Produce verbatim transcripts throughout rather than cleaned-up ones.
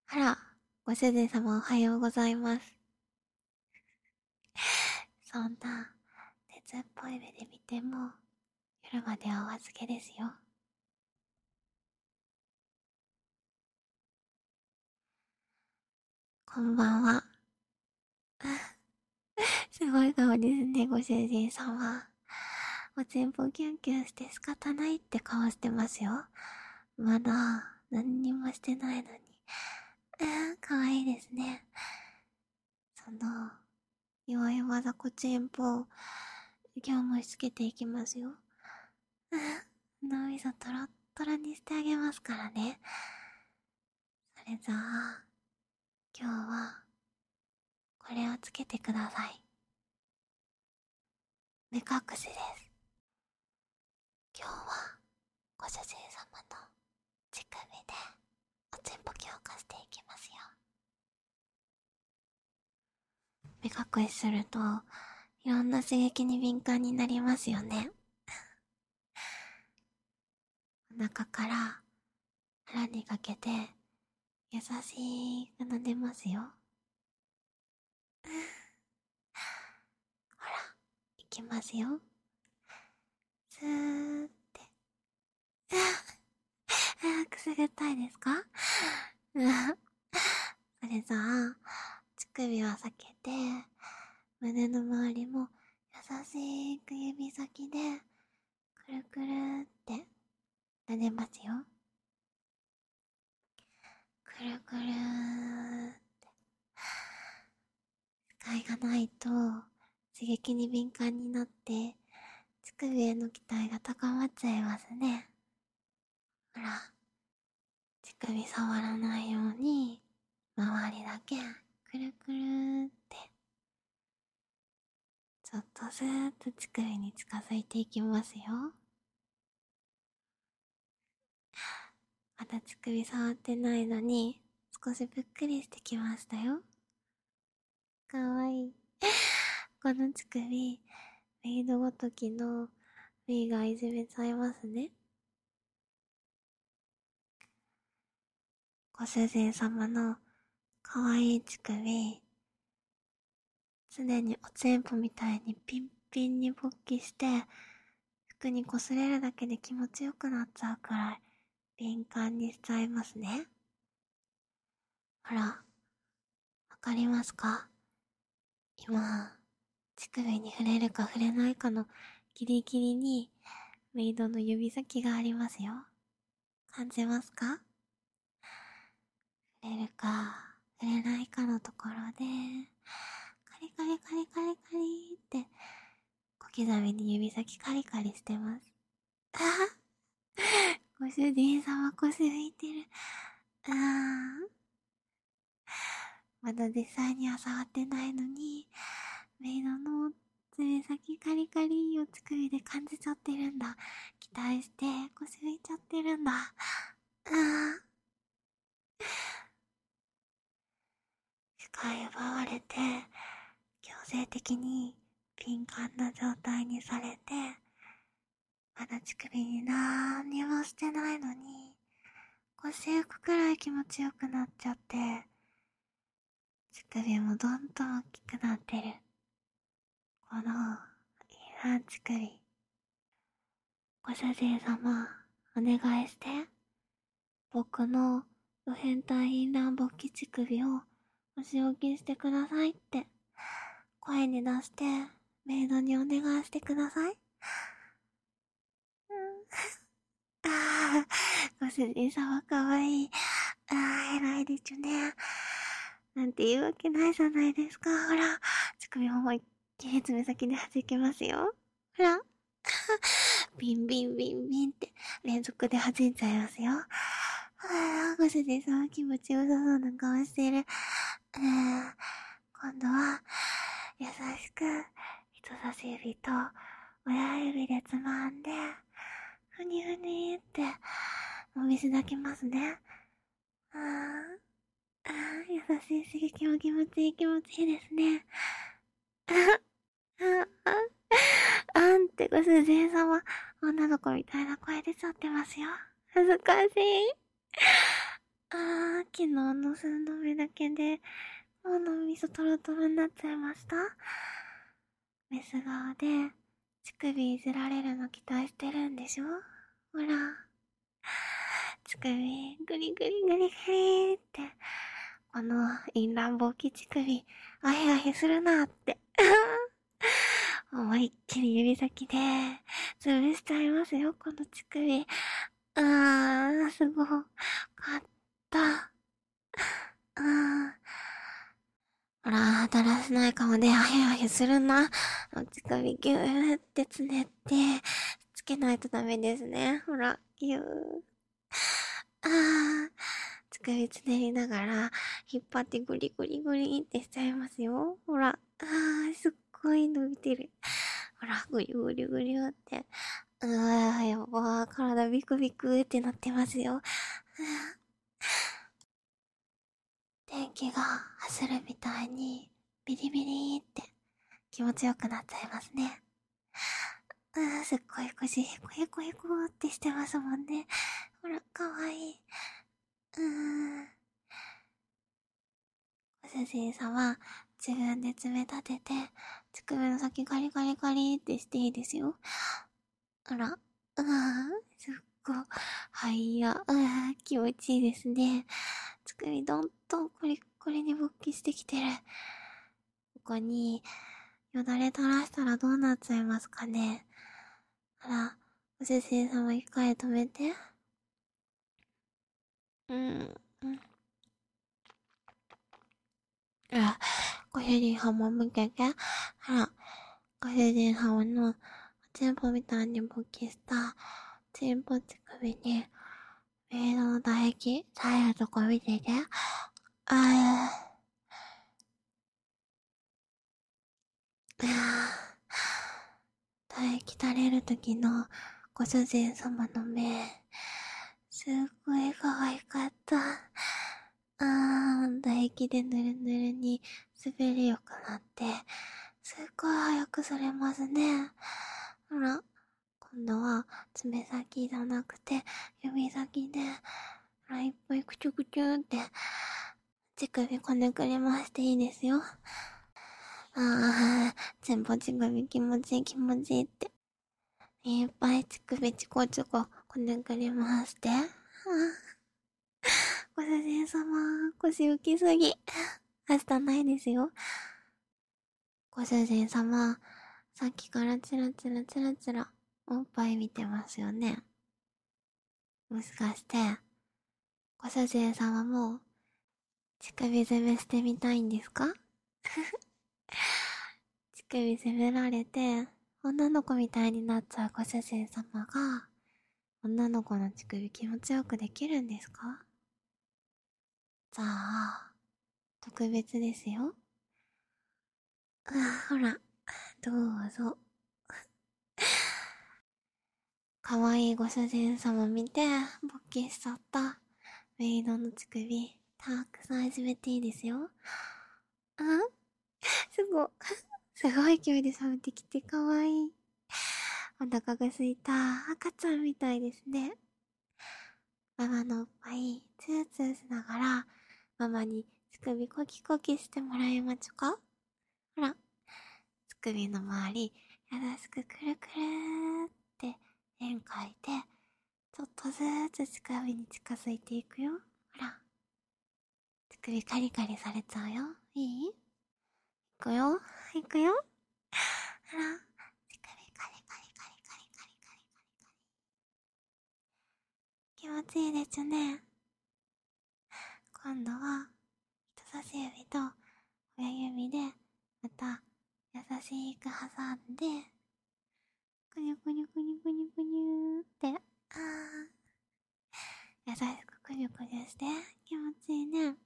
あら、ご主人様おはようございます。そんな、熱っぽい目で見ても、夜までお預けですよ。こんばんは。すごい顔ですね、ご主人様。おちんぽキュンキュンして仕方ないって顔してますよ。まだ、何にもしてないのに。あー、かわいいですね。その、弱々だこちんぽ、今日もしつけていきますよ。脳みそトロットロにしてあげますからね。それじゃあ、今日は、これをつけてください。目隠しです。今日は、ご主人様の乳首で、おちんぽ強化していきますよ。目隠しすると、いろんな刺激に敏感になりますよね。お腹から腹にかけて優しく撫でますよ。ほら、いきますよ。スーって。あ、くすぐったいですか？それじゃあ、乳首は避けて、胸の周りも優しく指先で、くるくるって撫でますよ。くるくるーって。不快がないと、刺激に敏感になって、乳首への期待が高まっちゃいますね。ほら、乳首触らないように、周りだけ、くるくるって、ちょっとずーっと乳首に近づいていきますよ。まだ乳首触ってないのに、少しぷっくりしてきましたよ。かわいい。この乳首、メイドごときのメイがいじめちゃいますね。ご主人様のかわいい乳首、常におちんぽみたいにピンピンに勃起して、服に擦れるだけで気持ちよくなっちゃうくらい敏感にしちゃいますね。ほら、わかりますか？今、乳首に触れるか触れないかのギリギリにメイドの指先がありますよ。感じますか？触れるか触れないかのところで、カリカリカリカリカリって小刻みに指先カリカリしてます。あご主人様腰浮いてる。あーまだ実際には触ってないのに、メイドの爪先カリカリを乳首で感じちゃってるんだ。期待して腰浮いちゃってるんだ。あー視界奪われて、強制的に敏感な状態にされて、まだ乳首になーにもしてないのに、腰浮くくらい気持ちよくなっちゃって、乳首もどんどん大きくなってる。この、いいな乳首。ご主人様、お願いして。僕のド変態淫乱勃起乳首をお仕置きしてくださいって、声に出して、メイドにお願いしてください。うん、ああ、ご主人様かわいい。ああ、偉いですね。なんて言うわけないじゃないですか。ほら、乳首も思いっきり爪先で弾けますよ。ほら。ビンビンビンビンって連続で弾いちゃいますよ。はあ、ご主人様気持ちよさそうな顔してる。うん、今度は、優しく、人差し指と親指でつまんで、ふにふにって、お水だけますね。あーあー、優しい刺激も気持ちいい気持ちいいですね。ああ、ああんってご主人様、女の子みたいな声出ちゃってますよ。恥ずかしい。 あー、昨日の寸止めだけで、もう脳みそトロトロになっちゃいました。メス側で、乳首いじられるの期待してるんでしょ？ほら。乳首、グリグリグリグリって。この、淫乱暴気乳首、あへあへするなって。思いっきり指先で、潰しちゃいますよ、この乳首。あー、すごかった。あー。ほら、だらしない顔であへあへするな。乳首ギューってつねって、つけないとダメですね。ほら、ギュー。あー、乳首つねりながら、引っ張ってグリグリグリってしちゃいますよ。ほら、あー、すっごい伸びてる。ほら、ぐりぐりぐりって。うわー、やばー、体ビクビクってなってますよ。電気が走るみたいに、ビリビリって気持ちよくなっちゃいますね。うん、すっごい腰へこへこへこってしてますもんね。ほら、かわいい。うーん。ご主人様、自分で爪立てて、乳首の先ガリガリガリってしていいですよ。あら、うーん、すっごい、はいや、うーん、気持ちいいですね。乳首どんどんコリコリに勃起してきてる。ここに、よだれ垂らしたらどうなっちゃいますかね。あら、ご主人様一回止めて。うん、うん。あ、ご主人様見てて。あら、ご主人様のチンポみたいに勃起したチンポ乳首に、メイドの唾液、入るとこ見てて。あー、唾液垂れる時のご主人様の目、すっごい可愛かった。あー、唾液でぬるぬるに滑りよくなって、すっごい早くされますね。ほら、今度は爪先じゃなくて指先で、ほら、いっぱいクチュクチュって乳首こねくり回していいですよ。あー、全部乳首気持ちいい気持ちいいって。いっぱい乳首チコチコこねくり回して。あー、ご主人様、腰浮きすぎ。明日ないですよ。ご主人様、さっきからチラチラチラチラおっぱい見てますよね。もしかして、ご主人様も乳首攻めしてみたいんですか？乳首攻められて、女の子みたいになっちゃうご主人様が、女の子の乳首気持ちよくできるんですか？じゃあ、特別ですよ。あ、ほら、どうぞ。かわいいご主人様見て、勃起しちゃった。メイドの乳首、たくさんいじめていいですよ。あ、すご、すごい勢いで冷めてきてかわいい。お腹が空いた赤ちゃんみたいですね。ママのおっぱい、ツーツーしながら、ママに乳首コキコキしてもらいまちょか？ほら、乳首の周り、優しくくるくるーって円描いて、ちょっとずつ乳首に近づいていくよ。ほら、乳首カリカリされちゃうよ。いい？いくよ、いくよ。ほら、乳首カリカリカリカリカリカリカリカリ。気持ちいいですね。今度は、人差し指と親指で、また、優しく挟んで、くにゅくにゅくにゅくにゅくにゅーって、あー、優しくくにゅくにゅして、気持ちいいね。行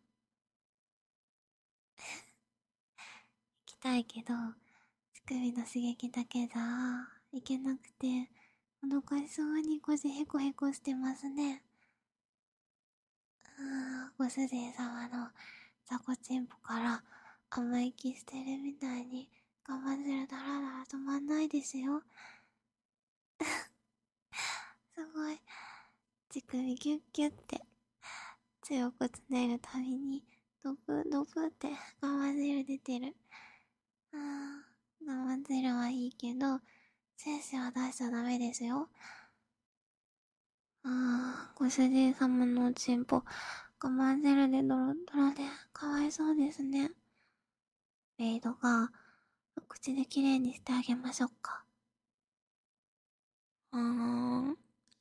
きたいけど、乳首の刺激だけじゃ、いけなくて、お腹しそうに腰へこへこしてますね。うーん、ご主人様のザコチンポから甘いキスしてるみたいに我慢するだらだら止まんないですよ。すごい。乳首ギュッギュッって。 強くつねるたびに、ドブドブって我慢汁出てる。あー、我慢汁はいいけど、精子は出しちゃダメですよ。あー、ご主人様のおちんぽ、我慢汁でドロドロで、かわいそうですね。メイドが、口できれいにしてあげましょうか。うーん。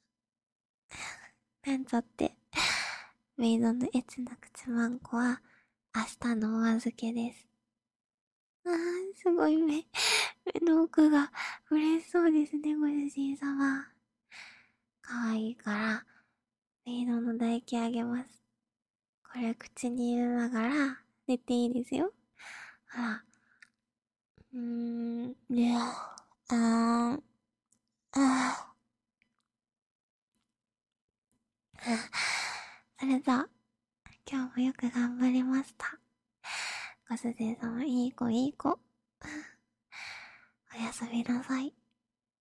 なんちゃって。メイドのエッチな口マンコは、明日のお預けです。あー、すごい目、目の奥が嬉しそうですね、ご主人様。かわいいから、メイドの唾液あげます。これ口に入れながら寝ていいですよ。ほら。うーん、ねあー、あー。それじゃあ、今日もよく頑張りました。ご主人様、いい子いい子。おやすみなさい。